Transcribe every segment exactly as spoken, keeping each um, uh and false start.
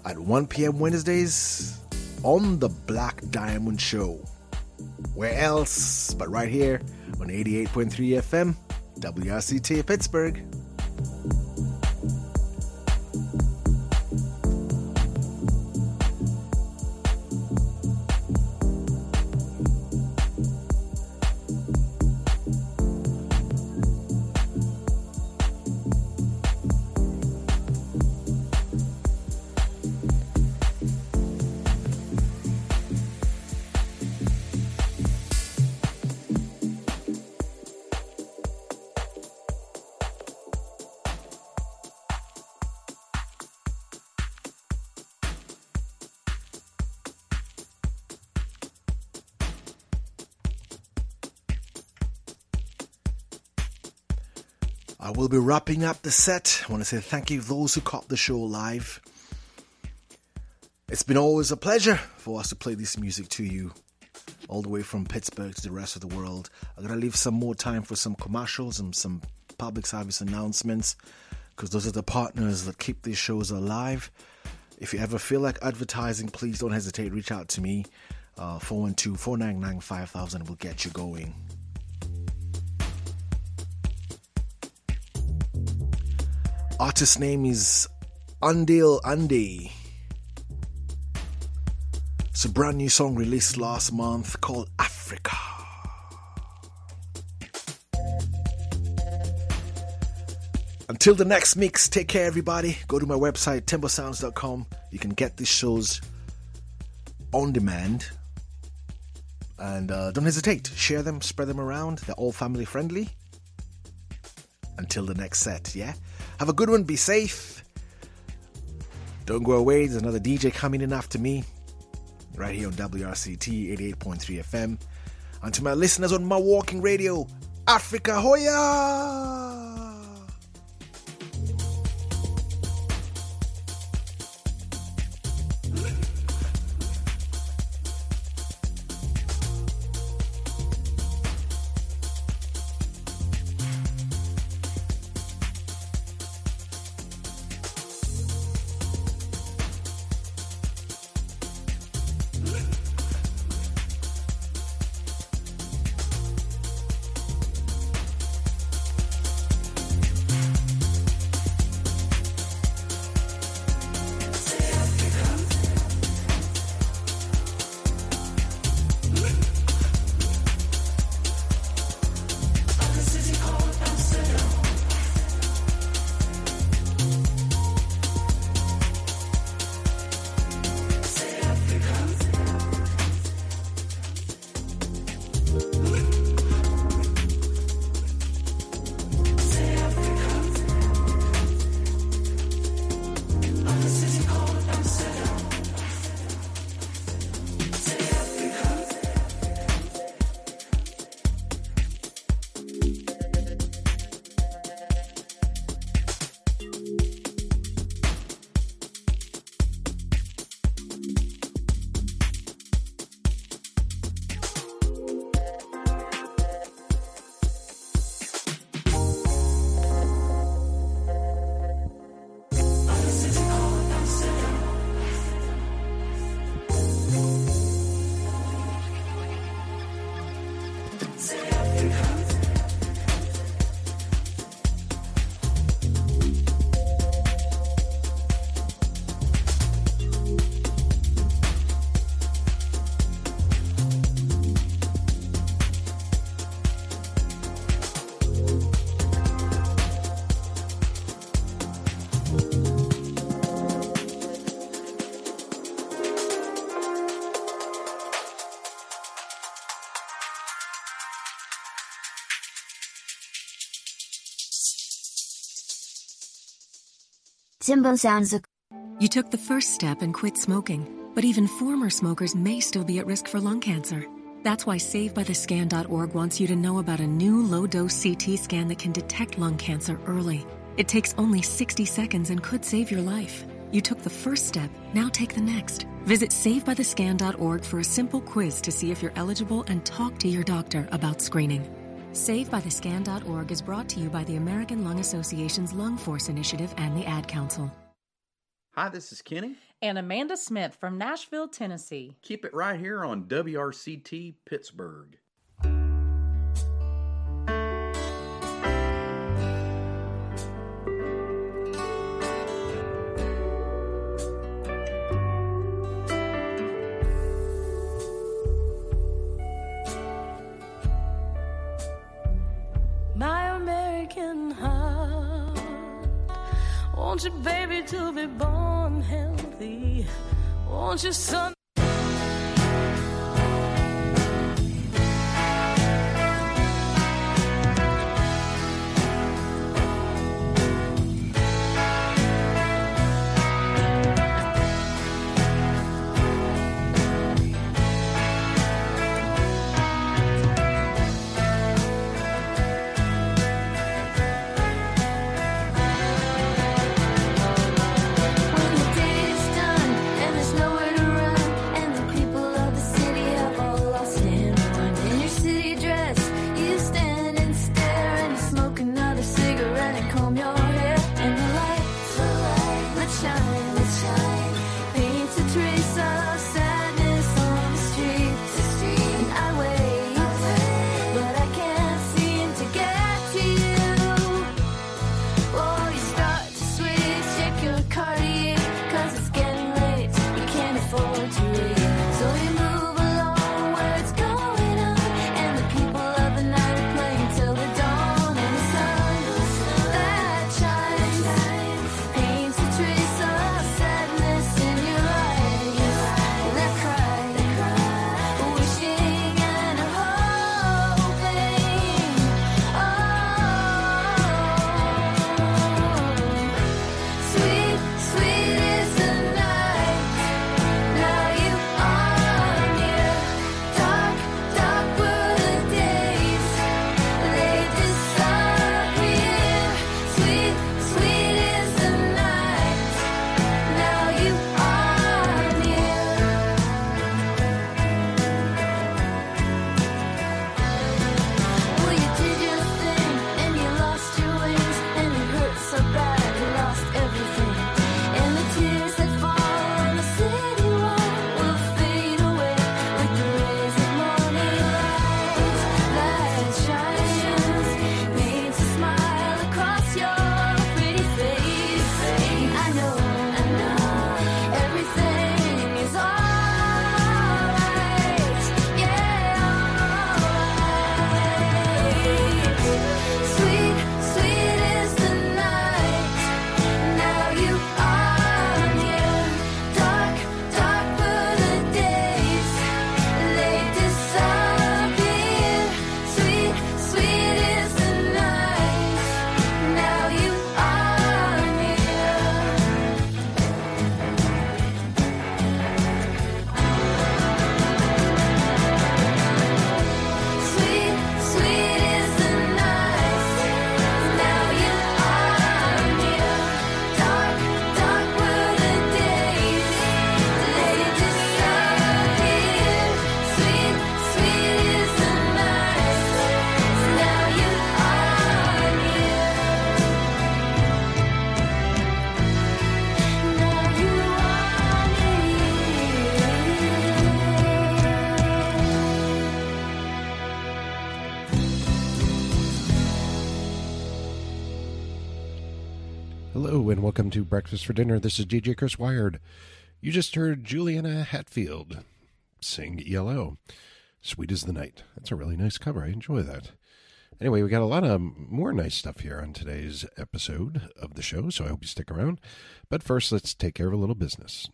at one p.m. Wednesdays on The Black Diamond Show. Where else but right here on eighty-eight point three F M, W R C T Pittsburgh. I will be wrapping up the set. I want to say thank you to those who caught the show live. It's been always a pleasure for us to play this music to you, all the way from Pittsburgh to the rest of the world. I'm going to leave some more time for some commercials and some public service announcements, because those are the partners that keep these shows alive. If you ever feel like advertising, please don't hesitate. Reach out to me. Uh, four one two, four nine nine, five thousand will get you going. Artist name is Undale Andy. It's a brand new song released last month called Africa. Until the next mix, take care everybody. Go to my website timber sounds dot com. You can get these shows on demand. And uh, don't hesitate. Share them, spread them around. They're all family friendly. Until the next set, yeah? Have a good one. Be safe. Don't go away. There's another D J coming in after me. Right here on W R C T eighty-eight point three F M. And to my listeners on my walking radio, Africa Hoya! Timbo Sounds. You took the first step and quit smoking, but even former smokers may still be at risk for lung cancer. That's why save by the scan dot org wants you to know about a new low-dose C T scan that can detect lung cancer early. It takes only sixty seconds and could save your life. You took the first step, now take the next. Visit save by the scan dot org for a simple quiz to see if you're eligible and talk to your doctor about screening. save by the scan dot org is brought to you by the American Lung Association's Lung Force Initiative and the Ad Council. Hi, this is Kenny. And Amanda Smith from Nashville, Tennessee. Keep it right here on W R C T Pittsburgh. My American heart wants your baby to be born healthy. Wants your son. Hello and welcome to Breakfast for Dinner. This is D J Chris Wired. You just heard Juliana Hatfield sing E L O, Sweet as the Night. That's a really nice cover. I enjoy that. Anyway, we got a lot of more nice stuff here on today's episode of the show, so I hope you stick around. But first, let's take care of a little business.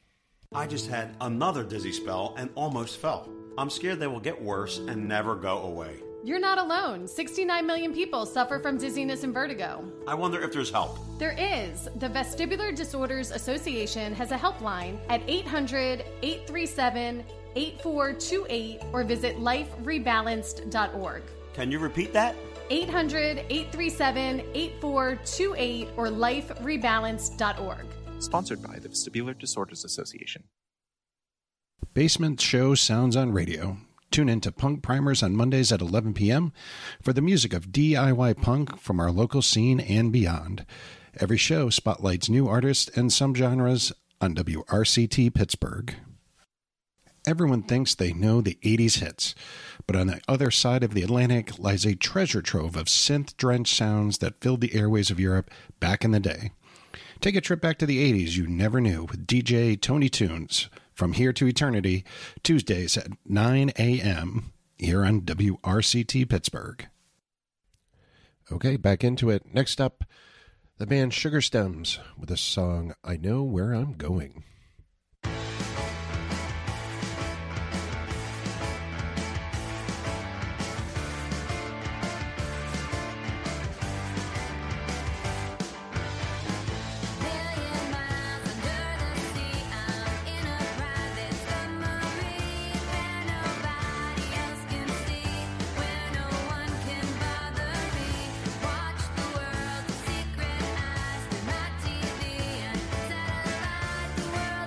I just had another dizzy spell and almost fell. I'm scared they will get worse and never go away. You're not alone. sixty-nine million people suffer from dizziness and vertigo. I wonder if there's help. There is. The Vestibular Disorders Association has a helpline at eight hundred, eight three seven, eight four two eight or visit life rebalanced dot org. Can you repeat that? eight hundred, eight three seven, eight four two eight or life rebalanced dot org. Sponsored by the Vestibular Disorders Association. Basement Show Sounds on Radio. Tune in to Punk Primers on Mondays at eleven p.m. for the music of D I Y punk from our local scene and beyond. Every show spotlights new artists and some genres on W R C T Pittsburgh. Everyone thinks they know the eighties hits, but on the other side of the Atlantic lies a treasure trove of synth-drenched sounds that filled the airways of Europe back in the day. Take a trip back to the eighties you never knew with D J Tony Tunes from Here to Eternity, Tuesdays at nine a.m. here on W R C T Pittsburgh. Okay, back into it. Next up, the band Sugar Stems with the song I Know Where I'm Going. Watch the world through my T V and satellite, the world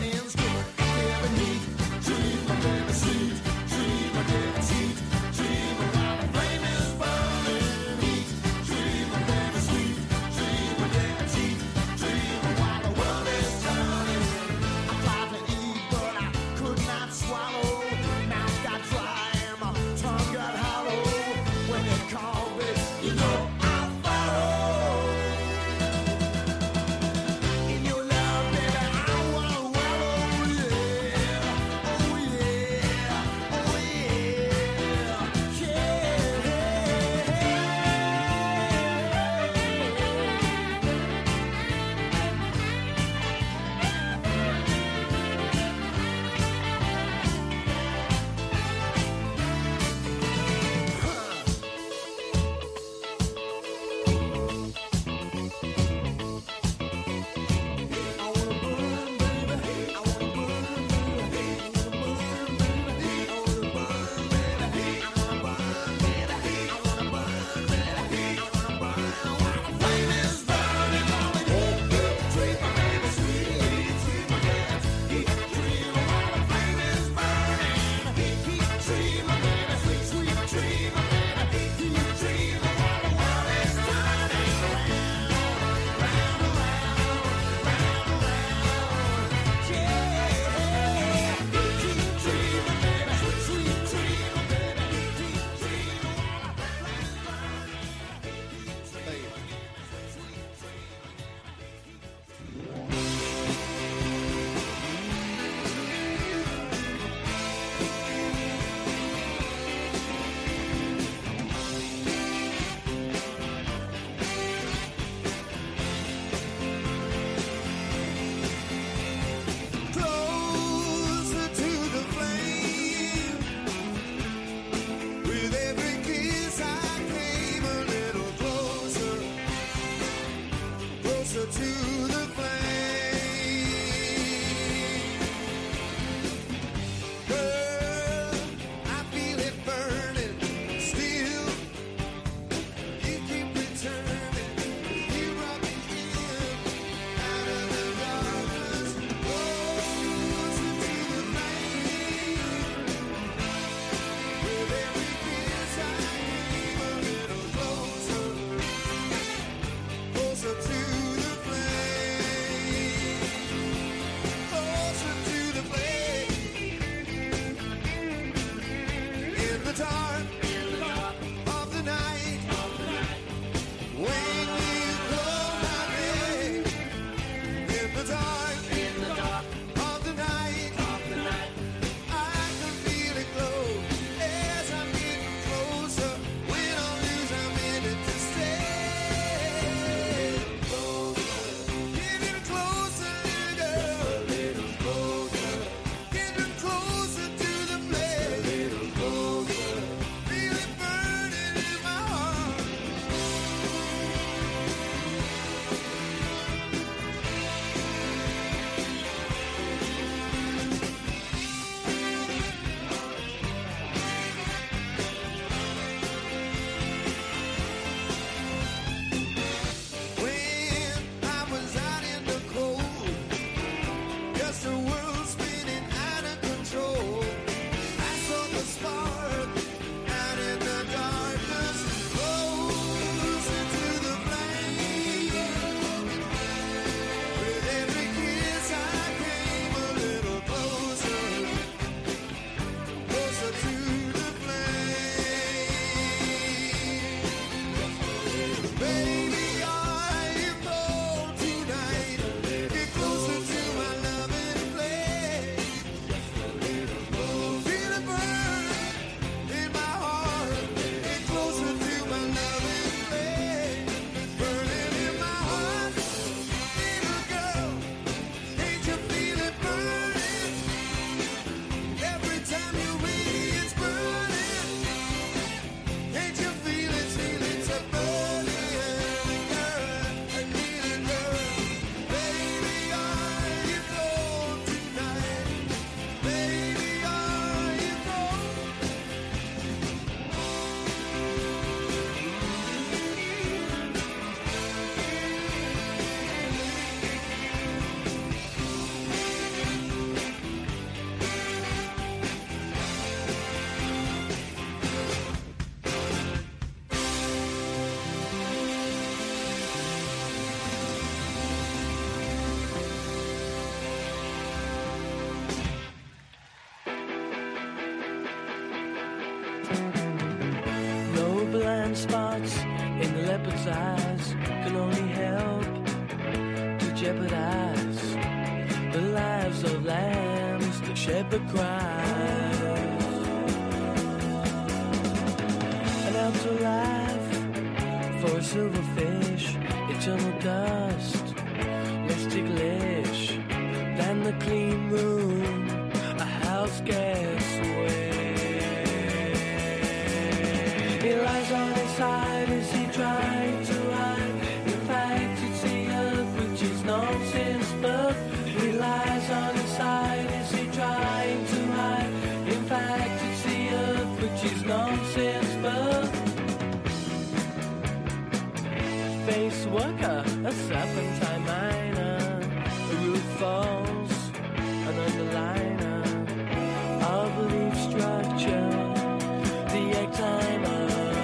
In your love, baby, I wanna wallow. blind spots in the leopard's eyes can only help to jeopardize the lives of lambs the shepherd cries. An afterlife for a silverfish, eternal dust, less ticklish than the clean room a house gets away. He lies on his side as he tries to hide. In fact, it's the earth which is nonsense, but he lies on his side as he tries to hide. In fact, it's the earth which is nonsense, but face worker, a serpentine miner, a roof falls, an underliner of the leaf structure, the egg timer.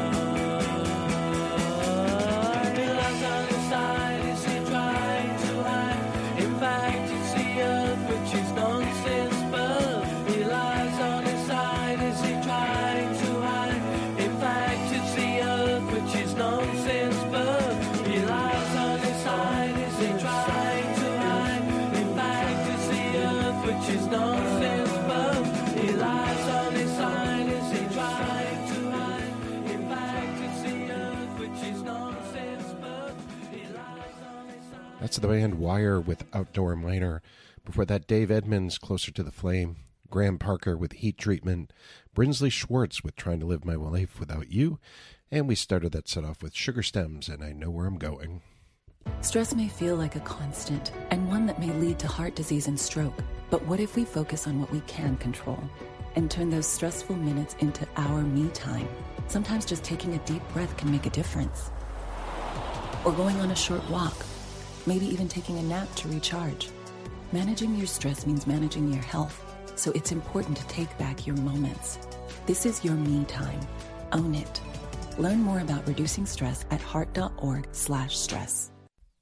He lies on his side as he tries to hide. In fact, it's the earth which is nonsense, but he lies on his side as he tries to hide. In fact, it's the earth which is nonsense, but he lies on his side as he tries to hide. In fact, it's the earth which is nonsense, but he lies on his side as he tries to hide. In fact, it's the earth which is nonsense, but he lies on his side. That's the band Wire with Outdoor Miner. Before that, Dave Edmonds, Closer to the Flame. Graham Parker with Heat Treatment. Brinsley Schwartz with Trying to Live My Life Without You. And we started that set off with Sugar Stems and I Know Where I'm Going. Stress may feel like a constant, and one that may lead to heart disease and stroke. But what if we focus on what we can control and turn those stressful minutes into our me time? Sometimes just taking a deep breath can make a difference. Or going on a short walk, maybe even taking a nap to recharge. Managing your stress means managing your health, so it's important to take back your moments. This is your me time. Own it. Learn more about reducing stress at heart.org slash stress.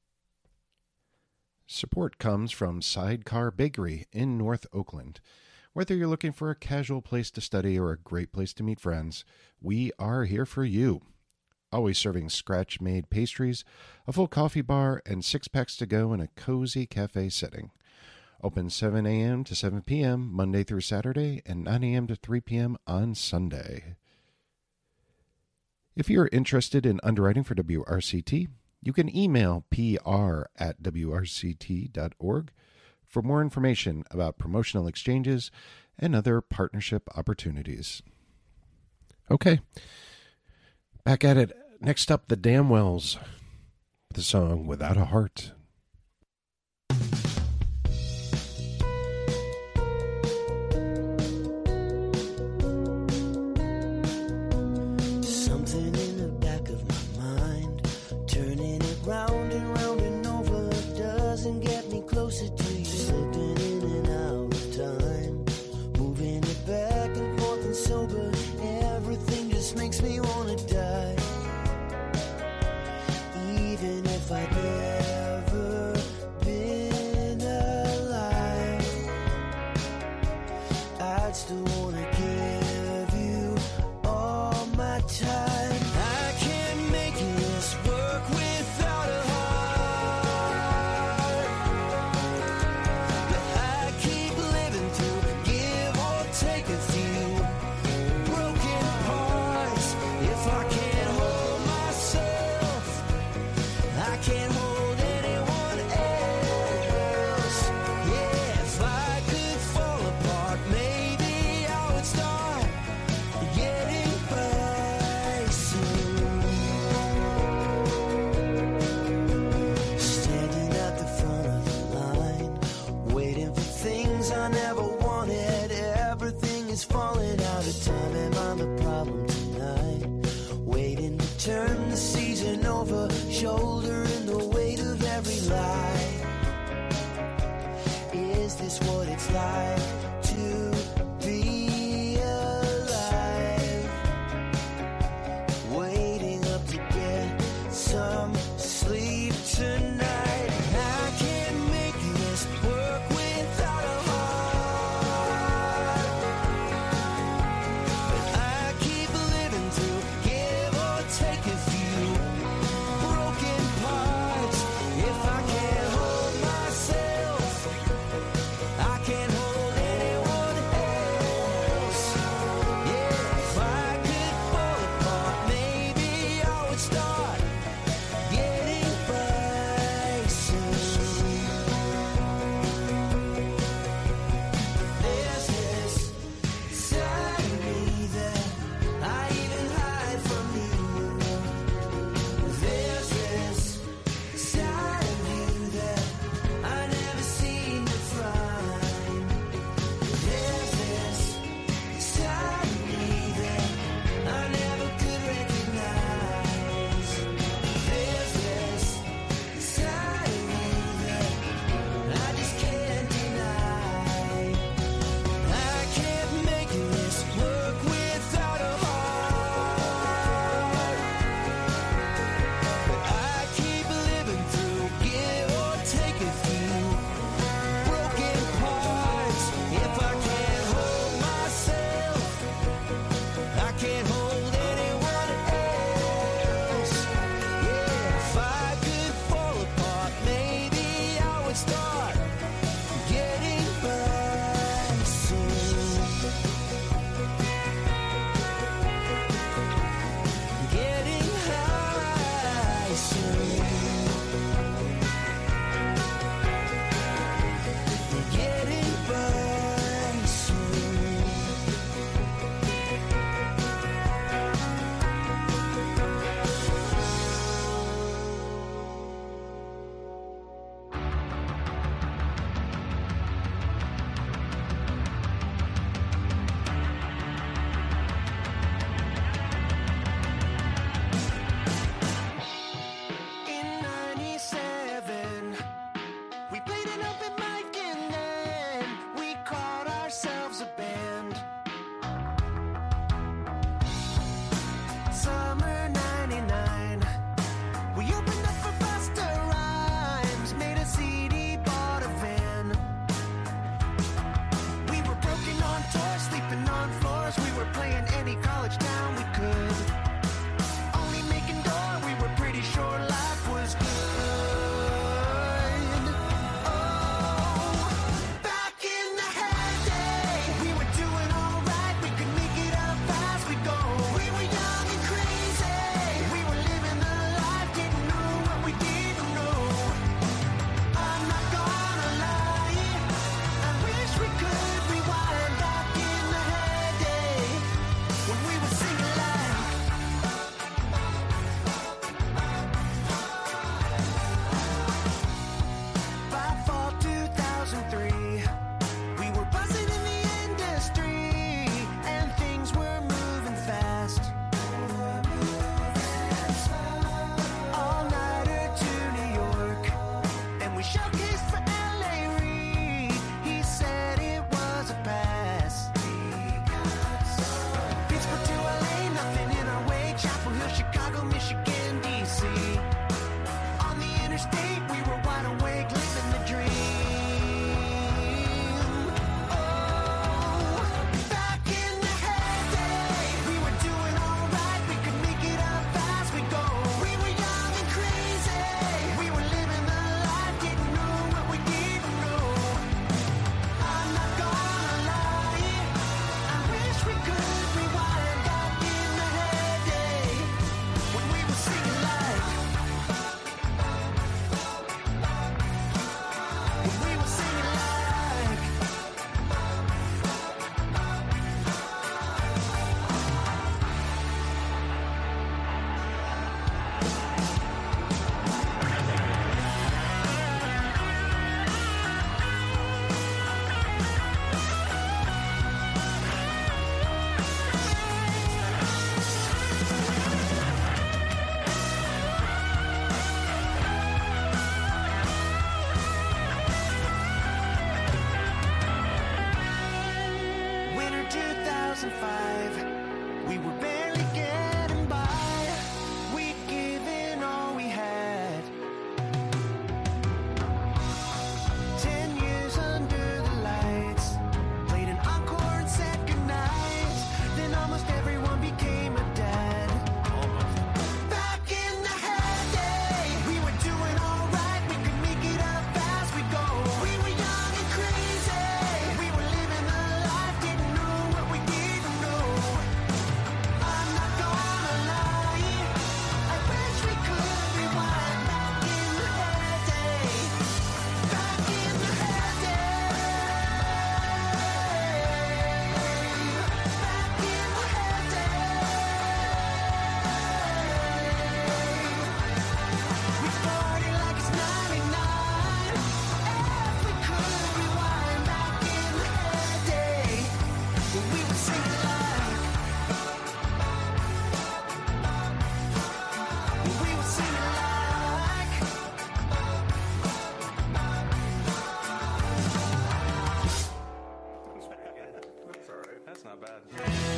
Support comes from Sidecar Bakery in North Oakland. Whether you're looking for a casual place to study or a great place to meet friends, we are here for you. Always serving scratch-made pastries, a full coffee bar, and six-packs to go in a cozy cafe setting. Open seven a.m. to seven p.m. Monday through Saturday and nine a.m. to three p.m. on Sunday. If you're interested in underwriting for W R C T, you can email P R at W R C T dot org for more information about promotional exchanges and other partnership opportunities. Okay, back at it. Next up, the Damwells, the song Without a Heart. Something in the back of my mind, turning it round and round and over, doesn't get me closer to you, slipping in and out of time, moving it back and forth and sober, everything just makes me wanna die. Even if I'd never been alive, I'd still wanna give you all my time. I can't make this work without a heart, but I keep living through, give or take a few broken parts. If I can't hold myself, I can't hold anyone else. Yeah, if I could fall apart, maybe I would start getting by soon. Standing at the front of the line, waiting for things I never wanted. Everything is falling out of time. Am I the problem tonight? Waiting to turn the season over, shouldering the weight of every lie. Is this what it's like to be alive? Waiting up to get some sleep tonight. I can't make this work without a heart, but I keep living through, give or take any college town we could. Only making dough, we were pretty sure life was good. Oh, back in the heyday, we were doing all right. We could make it up as we go. We were young and crazy. We were living the life, didn't know what we didn't know. I'm not gonna lie, I wish we could rewind back in the heyday when we were singing like by fall two thousand three, we were buzzing in the industry and things were moving fast. All-nighter to New York, and we showcased for L A Reid. He said it was a pass. Pittsburgh to L A, nothing in our way. Chapel Hill, Chicago, Michigan, D C. On the interstate, we were wide awake, living the dream. Oh, back in the heyday, we were doing all right. We could make it up as we go. We were young and crazy. We were living the life, didn't know what we didn't know. I'm not gonna lie, I wish we could rewind back in the heyday when we were singing like when we were singing like winter two thousand five. We were barely getting by. We'd given all we had. Ten years under the lights, played an encore and said goodnight. Then almost everyone became a dad. Back in the heyday, we were doing all right. We could make it up as we go. We were young and crazy. We were living the life, didn't know what we didn't know. I'm not gonna lie, I wish we could rewind back in the heyday. Back in the heyday. Back in the we party like it's ninety-nine. If we could rewind back in the heyday when we were singing like when we were singing like That's all right. That's not bad.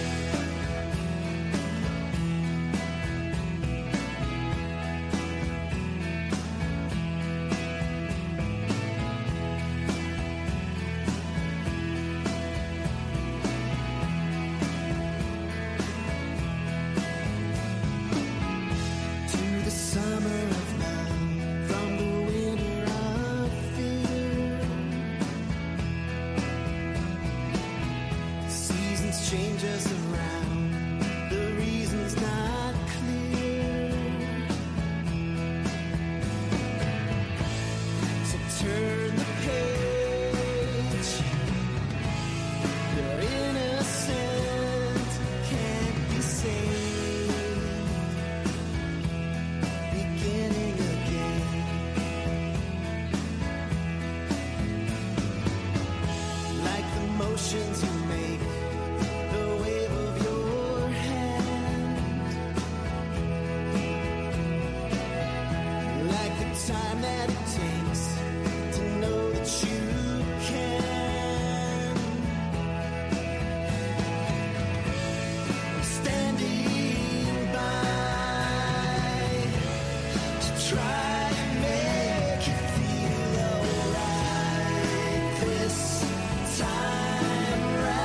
to the summer of now, from the winter of fear. Seasons change us around, the reason's not clear. So turn the page, you're innocent, can't be saved. Beginning again. Like the motions you make, the wave of your hand. Like the time that it takes to know that you can. I'm standing by to try and make you feel alright this time.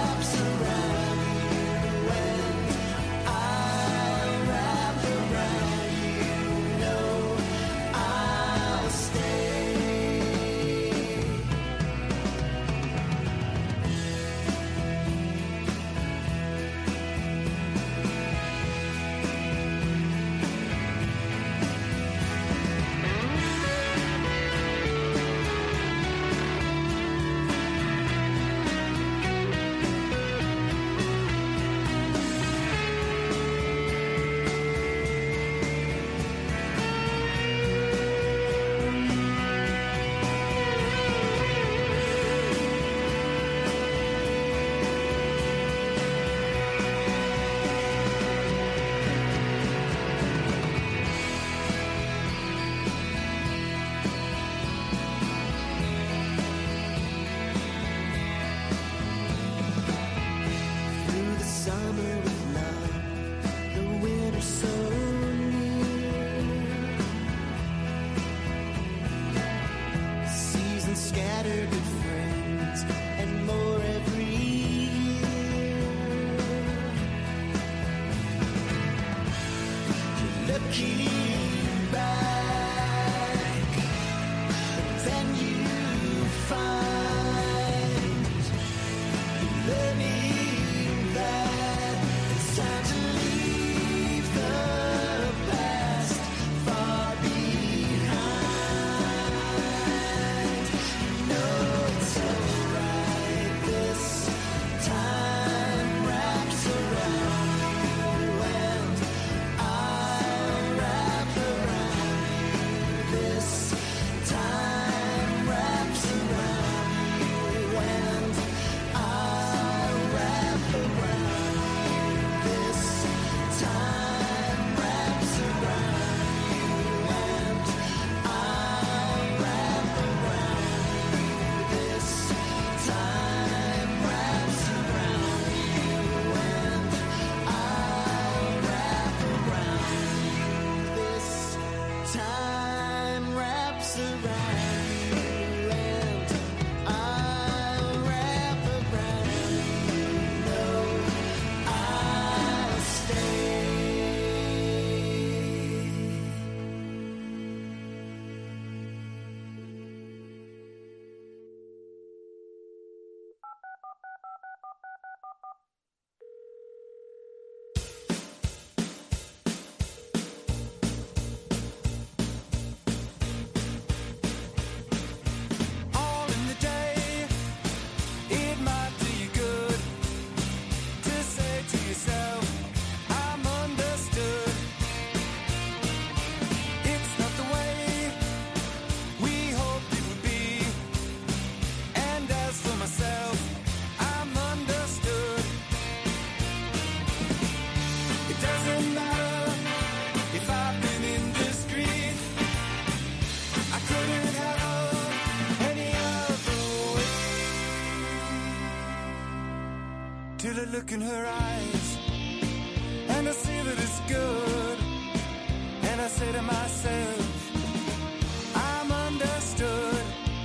till I look in her eyes and I see that it's good, and I say to myself, I'm understood.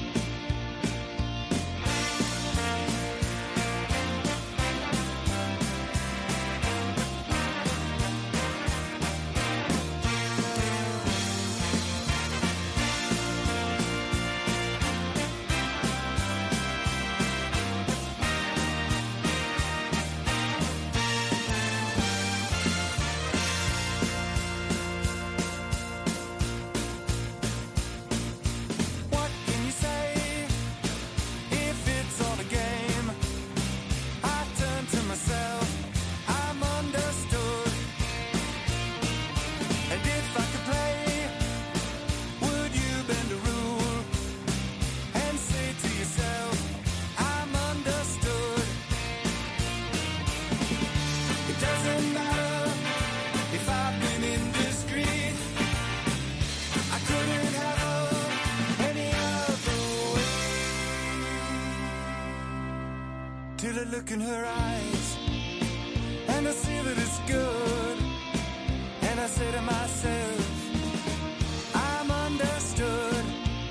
Till I look in her eyes and I see that it's good, and I say to myself, I'm understood.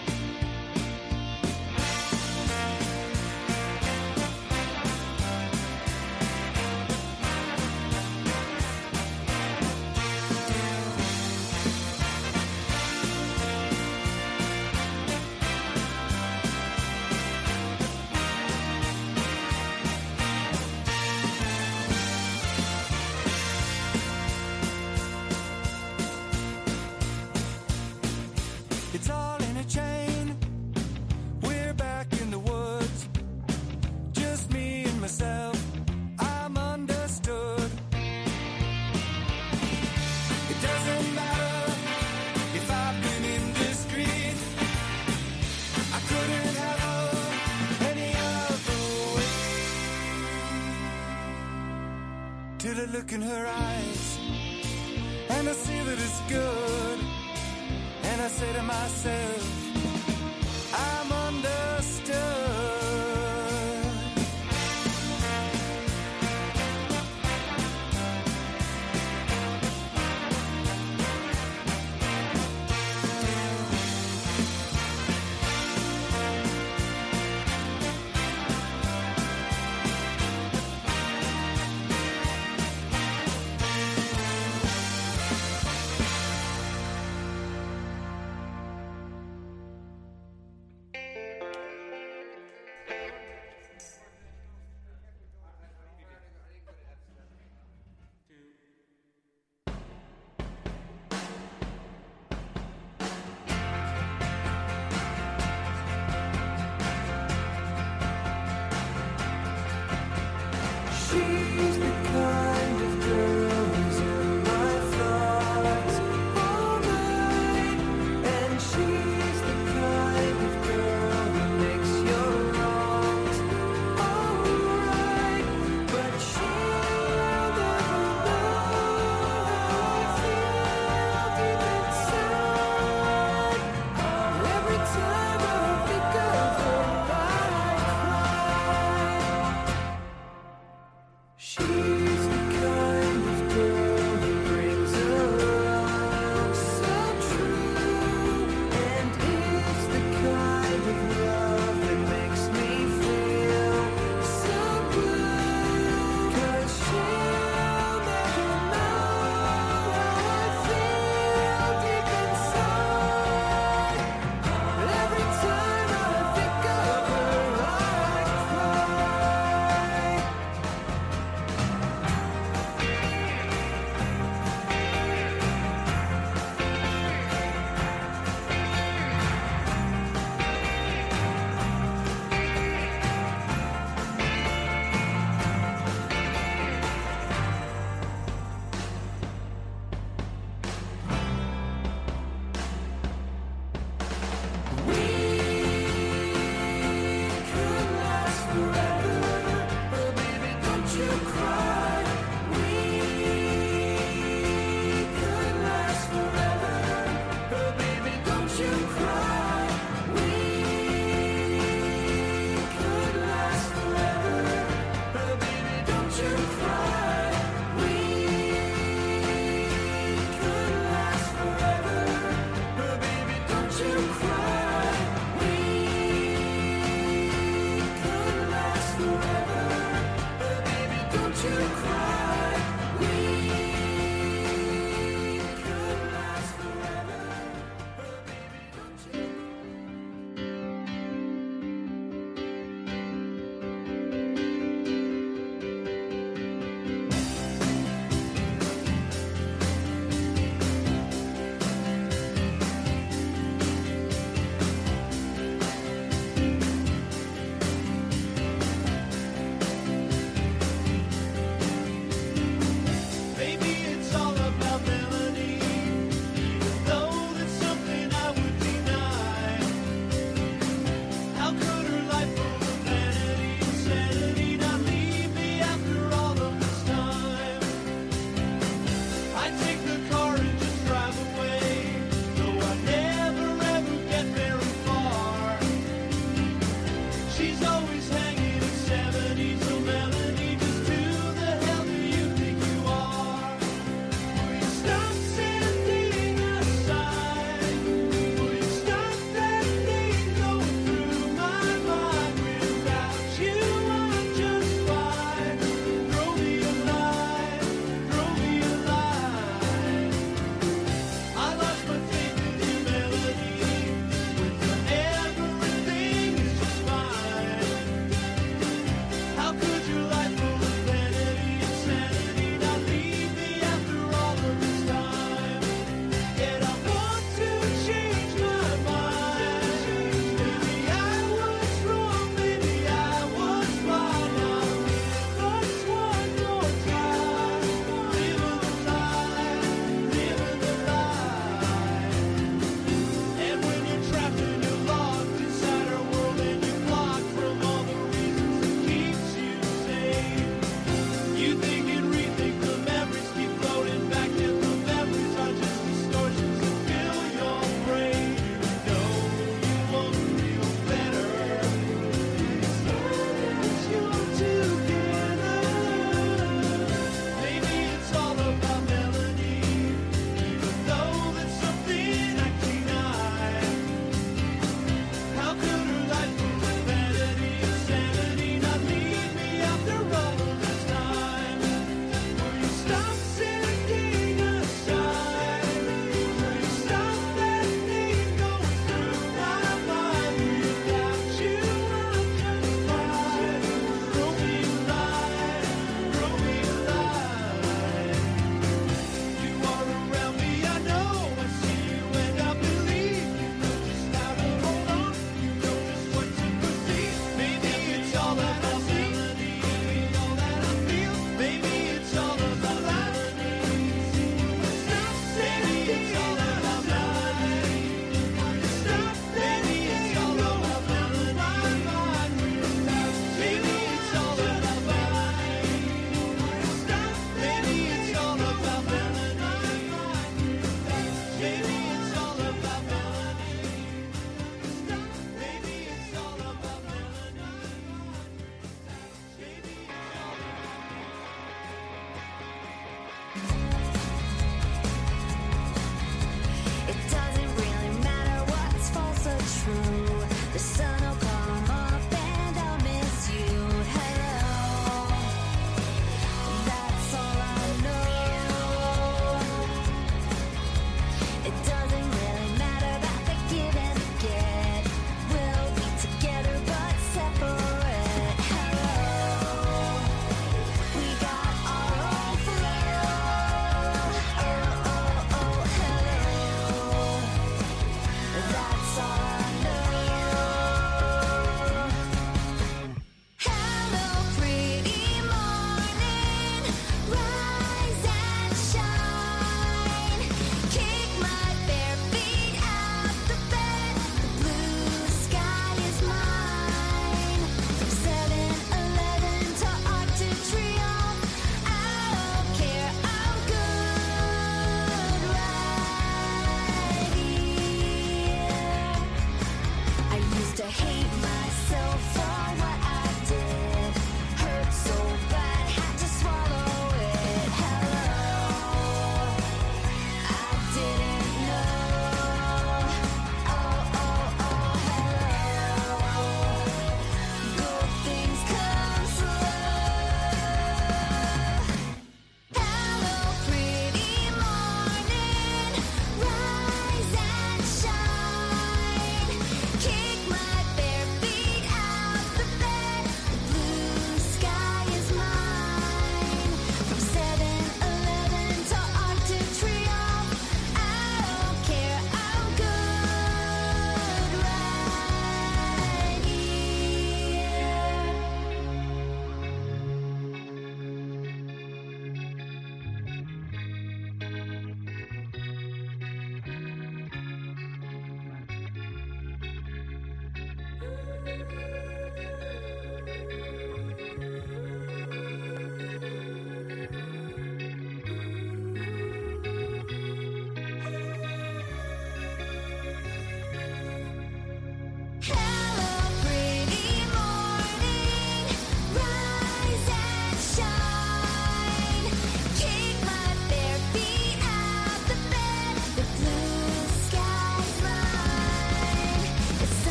It's all in a chain. We're back in the woods, just me and myself. I'm understood. It doesn't matter if I've been indiscreet. I couldn't have loved any other way. Till I look in her eyes and I see that it's good, and I say to myself, I'm understood. She's the kind of girl who's in my thoughts all night, and she's the kind of girl who makes your wrongs alright. But she'll never know how I feel deep inside. Every time I think of her, I cry. She's the kind of girl who brings around so true, and is the kind of love that makes me feel so blue. 'Cause she'll never know how I feel deep inside. Every time I think of her, I cry. Don't you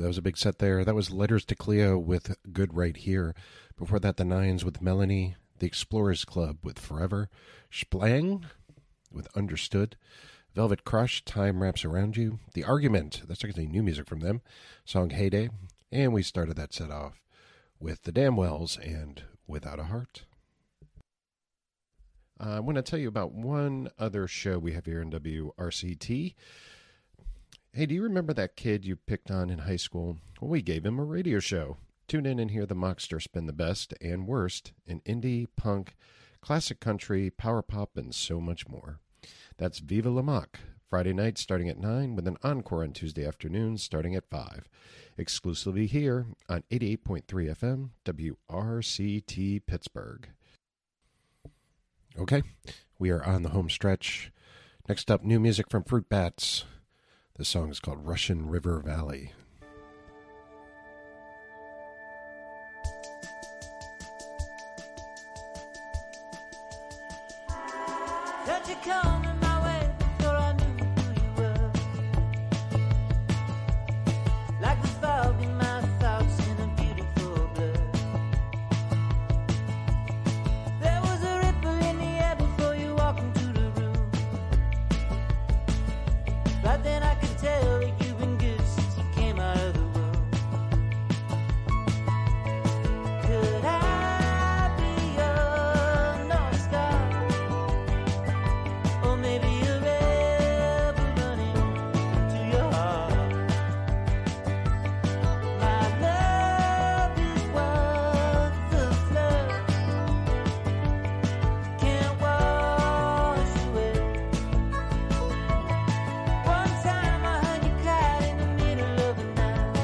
that was a big set there. That was Letters to Cleo with Good Right Here. Before that, the Nines with Melanie. The Explorers Club with Forever. Splang with Understood. Velvet Crush, Time Wraps Around You. The Argument, that's actually new music from them. Song Heyday. And we started that set off with the Damwells and Without a Heart. Uh, I want to tell you about one other show we have here in W R C T. Hey, do you remember that kid you picked on in high school? Well, we gave him a radio show. Tune in and hear the Mockster spin the best and worst in indie, punk, classic country, power pop, and so much more. That's Viva La Mock, Friday night starting at nine with an encore on Tuesday afternoons starting at five. Exclusively here on eighty-eight point three F M, W R C T Pittsburgh. Okay, we are on the home stretch. Next up, new music from Fruit Bats. The song is called Russian River Valley. Don't you come in my way before I knew who you were? Like the fog in my thoughts in a beautiful blur. There was a ripple in the air before you walked into the room. But then I could tell that you've been good since you came out of the womb. Could I be your North Star? Or maybe a river running to your heart. My love is what the floods can't wash away. One time I heard you cry in the middle of the night,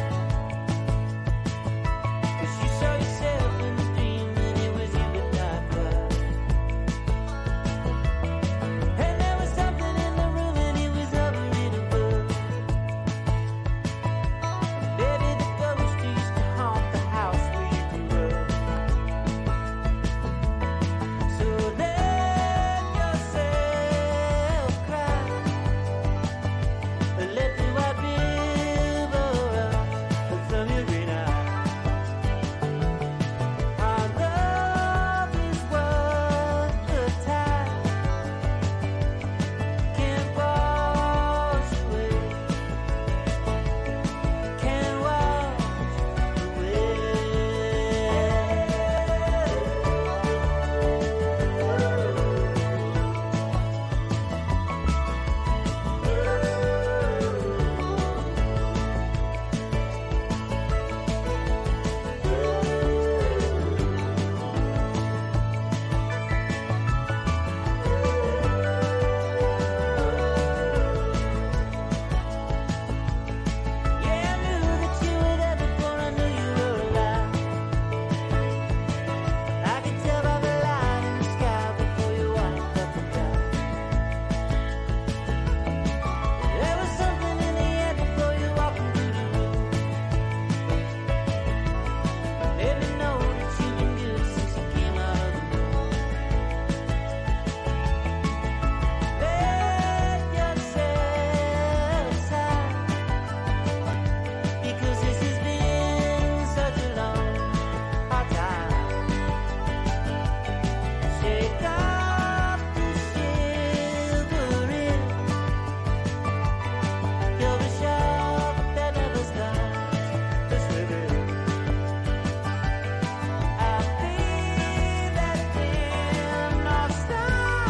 'cause you saw yourself in the dream and it was you that died bright. And there was something in the room and it was hovering above. Baby, the ghost used to haunt the house where you grew up. So let yourself cry, let the white river run from your green eye. Our love is what the tide can't wash away, can't wash Yeah, I knew that you were there before I knew you were alive. I could tell by the light in the sky before you walked up and down. There was something in the air before you walked into the room. Let me know that you've been good since you came out of the womb. Let yourself sigh, because this has been such a long, hard time. Shake off the shivering. You're the shark that never stops to swim. I feel that dim North Star.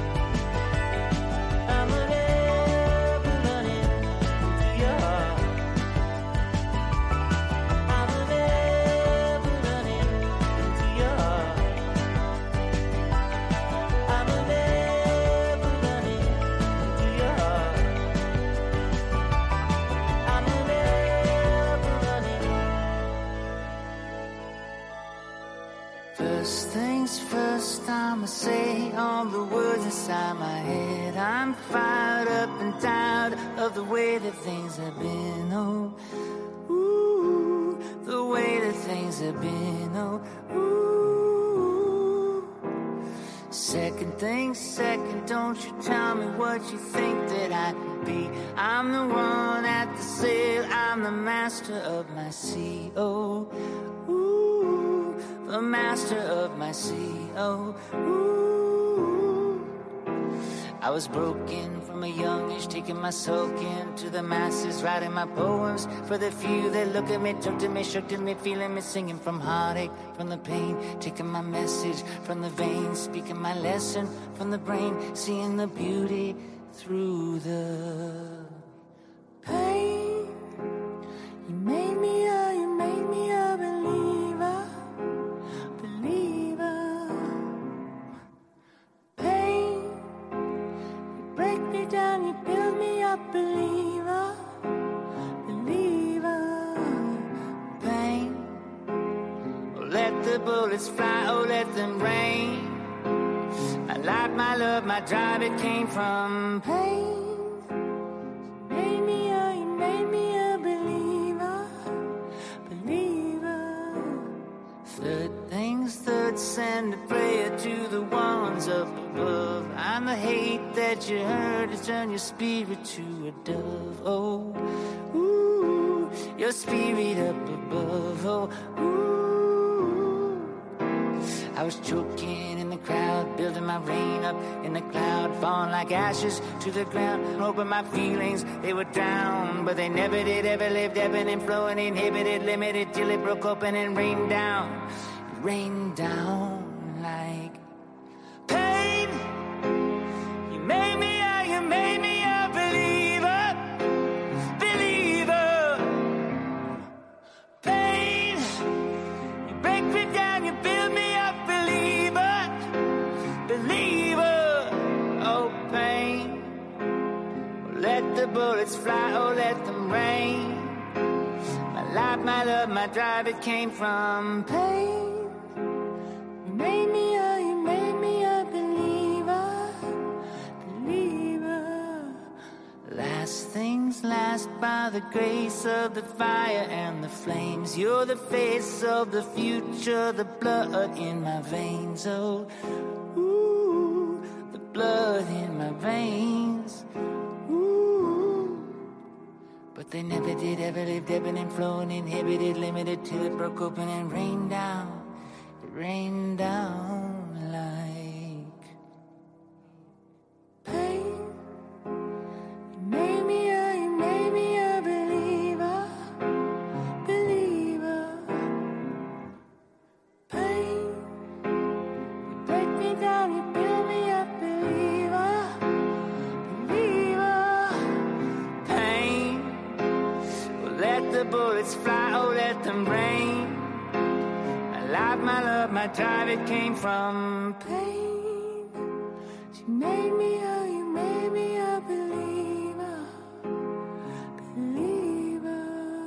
I'm a river running to your heart. I'm a river running to your heart. I'm a river running to your heart. I'm a river running. First things first, I'ma say all the words inside my head. I'm fired up and tired of the way that things have been. Oh, ooh, the way that things have been. Oh, ooh. Second thing second, don't you tell me what you think that I be. I'm the one at the sail, I'm the master of my sea. Oh, ooh, the master of my sea. Oh, ooh. I was broken from a young age, taking my soak into the masses, writing my poems for the few that look at me, took to me, shook to me, feeling me, singing from heartache, from the pain, taking my message from the veins, speaking my lesson from the brain, seeing the beauty through the pain. You made me a, you made me a believer, believer. Pain, you break me down, you build me up, believer, believer. Pain, oh, let the bullets fly, oh, let them rain. My life, my love, my drive, it came from pain. You made me a, you made me a believer, believer. Third things third, send a prayer to the ones up above. I'm the hate that you heard to turn your spirit to a dove. Oh, ooh, your spirit up above. Oh, ooh. I was choking in the crowd, building my rain up in the cloud, falling like ashes to the ground, hoping my feelings, they would drown, but they never did, ever lived, ebbing and flowing, inhibited, limited, till it broke open and rained down, it rained down like pain. You made me a, you made me a believer, believer. Pain, you break me down, you build me up, believer, believer. Oh, pain, let the bullets fly, oh, let them rain. My life, my love, my drive, it came from pain. You made me a, you made me a believer, believer. Last things last, by the grace of the fire and the flames. You're the face of the future, the blood in my veins. Oh, ooh, the blood in my veins. Ooh, but they never did, ever lived, ebbing and flowing, inhibited, limited, till it broke open and rained down. It rained down like pain. You made me a, you made me a believer, believer. Pain, you break me down, you build me up, believer, believer. Pain, well, let the bullets fly, oh, let them rain. My life, my love, my drive, it came from pain. She made me a, you made me a believer, believer.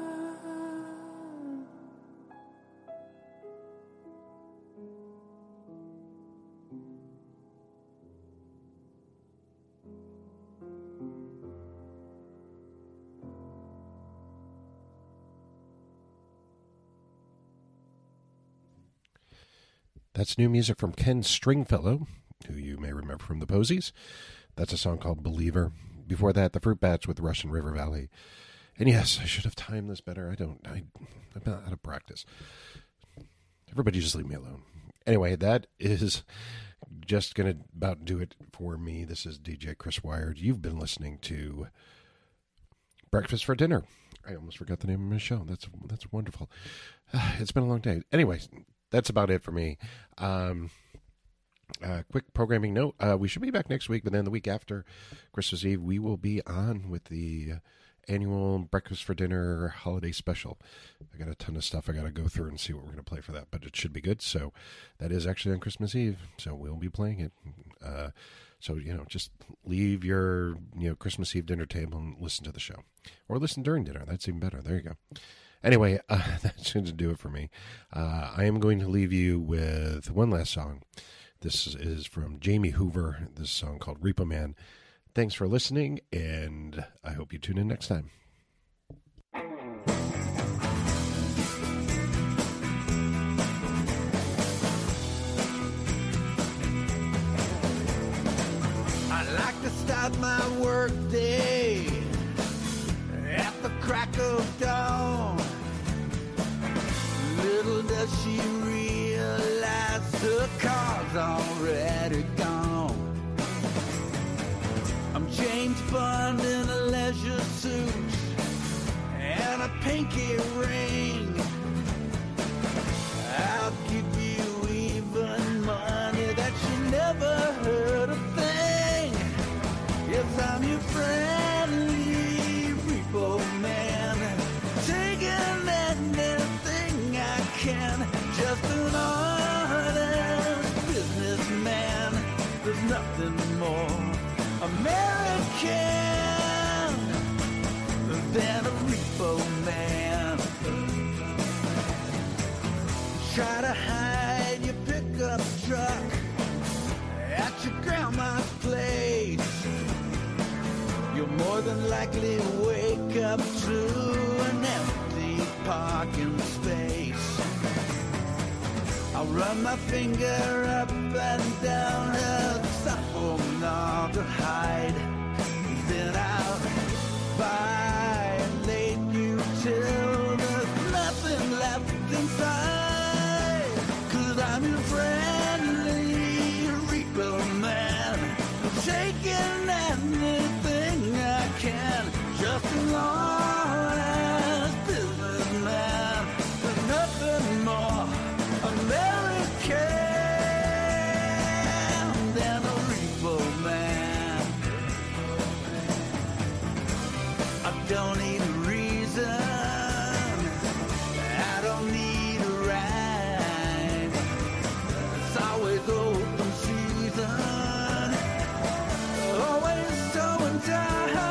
That's new music from Ken Stringfellow, who you may remember from the Posies. That's a song called Believer. Before that, the Fruit Bats with Russian River Valley. And yes, I should have timed this better. I don't, I, I'm not out of practice. Everybody just leave me alone. Anyway, that is just going to about do it for me. This is D J Chris Wired. You've been listening to Breakfast for Dinner. I almost forgot the name of my show. That's, that's wonderful. It's been a long day. Anyway, that's about it for me. Um, uh, quick programming note. Uh, we should be back next week, but then the week after Christmas Eve, we will be on with the annual Breakfast for Dinner holiday special. I got a ton of stuff I got to go through and see what we're going to play for that, but it should be good. So that is actually on Christmas Eve, so we'll be playing it. Uh, so, you know, just leave your, you know, Christmas Eve dinner table and listen to the show. Or listen during dinner. That's even better. There you go. Anyway, uh, that should do it for me. Uh, I am going to leave you with one last song. This is from Jamie Hoover. This song called Repo Man. Thanks for listening, and I hope you tune in next time. I like the style start my work day at the crack of dawn. Little does she realize her car's already gone. I'm James Bond in a leisure suit and a pinky ring. I'll give you even money that you never heard a thing. Yes, I'm your friendly repo man, taking anything I can. Just an honest businessman. There's nothing more American than a repo man. Try to hide your pickup truck at your grandma's place. You'll more than likely wake up to an empty parking space. I'll run my finger up and down her formaldehyde. Then I'll violate you till there's nothing left inside. Cause I'm your friendly repo man, taking anything I can, just as long as businessman. There's nothing more American than a repo man. I don't need a reason, I don't need a rhyme. It's always open season, always showing time.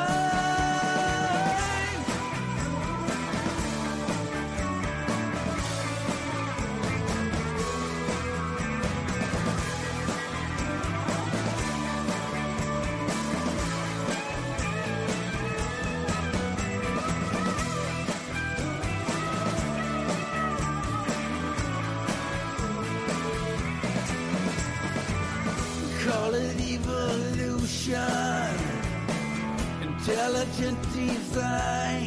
Call it evolution, intelligent design.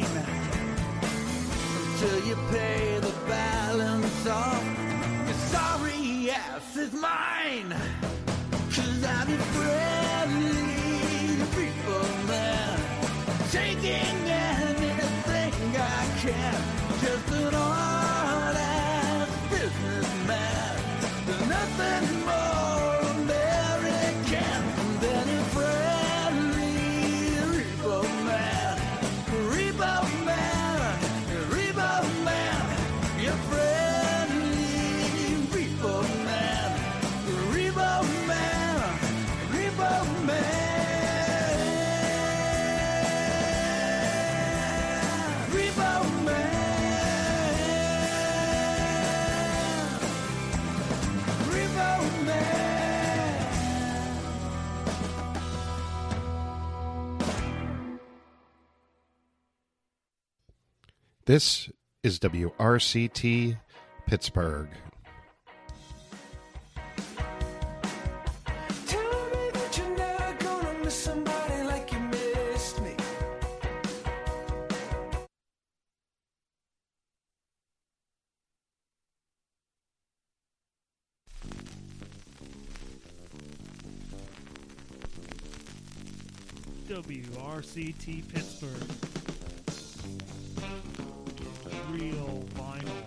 Until you pay the balance off, your sorry ass is mine. Cause I'm your friendly people man, taking anything I can, just an honest businessman. There's nothing more American than a friendly repo man. Repo man, repo man, your friendly repo man. Repo man, repo man, repo man, repo man. This is W R C T Pittsburgh. Tell me that you're never gonna miss somebody like you missed me. W R C T Pittsburgh. Real vinyl.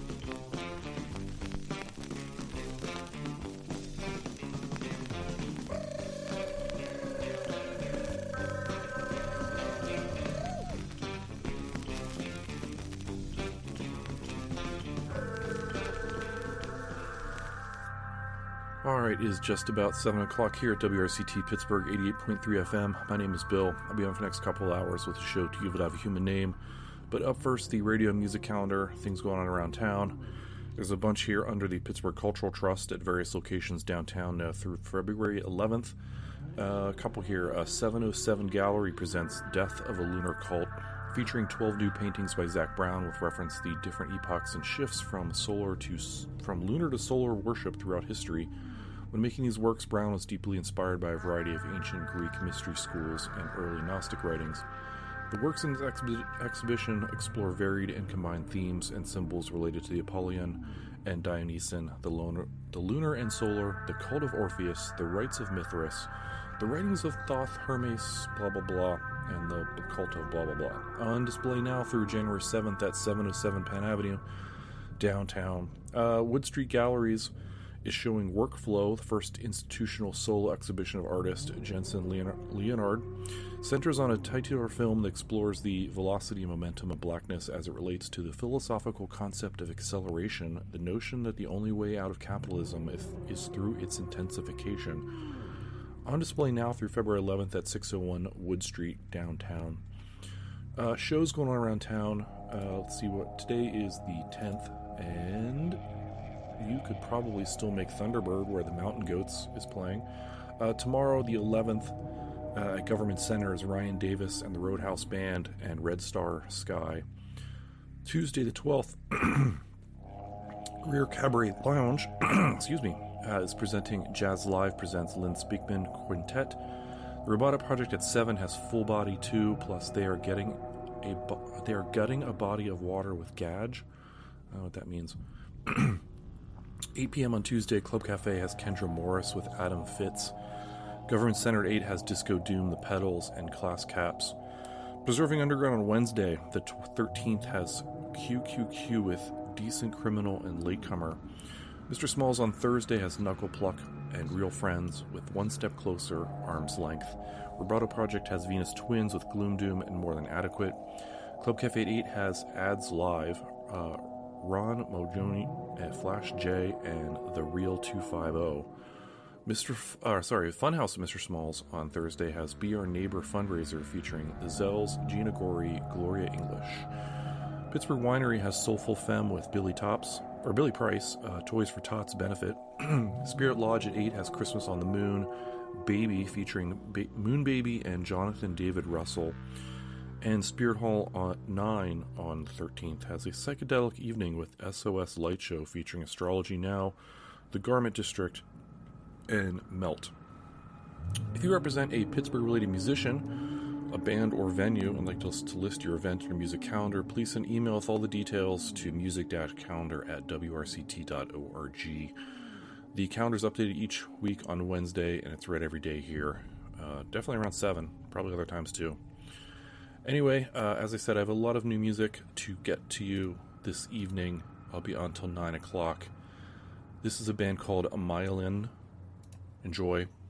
All right, it is just about seven o'clock here at W R C T Pittsburgh eighty-eight point three F M. My name is Bill. I'll be on for the next couple of hours with a show to give it have a human name. But up first, the radio music calendar, things going on around town. There's a bunch here under the Pittsburgh Cultural Trust at various locations downtown uh, through February eleventh. Uh, a couple here. Uh, seven oh seven Gallery presents Death of a Lunar Cult, featuring twelve new paintings by Zach Brown with reference to the different epochs and shifts from solar to from lunar to solar worship throughout history. When making these works, Brown was deeply inspired by a variety of ancient Greek mystery schools and early Gnostic writings. The works in this exhi- exhibition explore varied and combined themes and symbols related to the Apollyon and Dionysian, the lunar, the lunar and solar, the cult of Orpheus, the rites of Mithras, the writings of Thoth, Hermes, blah blah blah, and the cult of blah blah blah. On display now through January seventh at seven oh seven Penn Avenue, downtown. Uh, Wood Street Galleries is showing Workflow, the first institutional solo exhibition of artist Jensen Leonard. Centers on a titular film that explores the velocity and momentum of blackness as it relates to the philosophical concept of acceleration, the notion that the only way out of capitalism is, is through its intensification. On display now through February eleventh at six oh one Wood Street, downtown. Uh, shows going on around town. Uh, let's see what today is the tenth, and you could probably still make Thunderbird, where the Mountain Goats is playing. Uh, tomorrow, the eleventh, uh, at Government Center is Ryan Davis and the Roadhouse Band and Red Star Sky. Tuesday, the twelfth, Rear Cabaret Lounge, excuse me, uh, is presenting Jazz Live presents Lynn Speakman Quintet. The Robota Project at seven has Full Body two, plus they are getting a bo- they are gutting a body of water with Gage. I don't know what that means. eight p.m. on Tuesday, Club Cafe has Kendra Morris with Adam Fitz. Government Center at eight has Disco Doom, The Pedals, and Class Caps. Preserving Underground on Wednesday, the thirteenth, has Q Q Q with Decent Criminal and Latecomer. Mister Smalls on Thursday has Knuckle Pluck and Real Friends with One Step Closer, Arm's Length. Roboto Project has Venus Twins with Gloom Doom and More Than Adequate. Club Cafe at eight has Ads Live, uh, Ron Mojoni, and Flash J, and The Real two fifty. Mister F- uh, sorry, Funhouse at Mister Smalls on Thursday has Be Our Neighbor fundraiser featuring The Zells, Gina Gorey, Gloria English. Pittsburgh Winery has Soulful Femme with Billy Tops, or Billy Price, uh, Toys for Tots benefit. Spirit Lodge at eight has Christmas on the Moon, Baby featuring ba- Moon Baby and Jonathan David Russell. And Spirit Hall on nine on the thirteenth has a psychedelic evening with S O S Light Show featuring Astrology Now, The Garment District, and Melt. If you represent a Pittsburgh-related musician, a band or venue, and like to, to list your event in your music calendar, please send email with all the details to music-calendar at w r c t dot org. The calendar is updated each week on Wednesday, and it's read every day here. Uh, definitely around seven, probably other times too. Anyway, uh, as I said, I have a lot of new music to get to you this evening. I'll be on till nine o'clock. This is a band called Myelin. Enjoy.